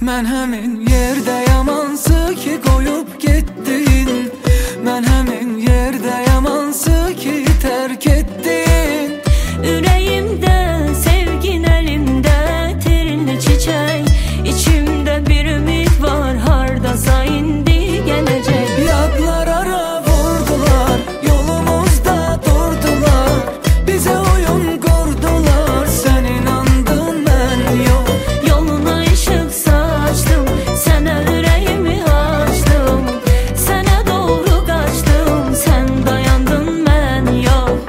Mən həmin yerdəyəm hansı ki qoyub getdin. Mən həmin yerdəyəm hansı ki tərk etdin. Ürəyimdə sevgin, əlimdə terinli çiçək. İçimdə bir ümid var, hardasa indi gələcək. Yadlar ara vurdular, yolumuzda durdular. Bizə oyun qurdular, sən inandın mən yox. Yoluna işıq saçdım, sənə ürəyimi açdım. Sənə doğru qaçdım, sən dayandın mən yox.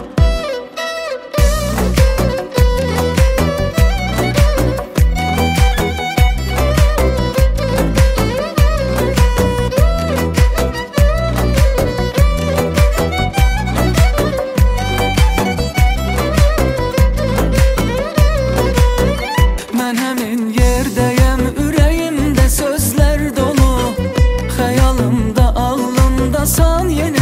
Mən həmin yerdəyəm, ürəyimdə sözlər dolu. Xəyalımda, ağlımda san yenə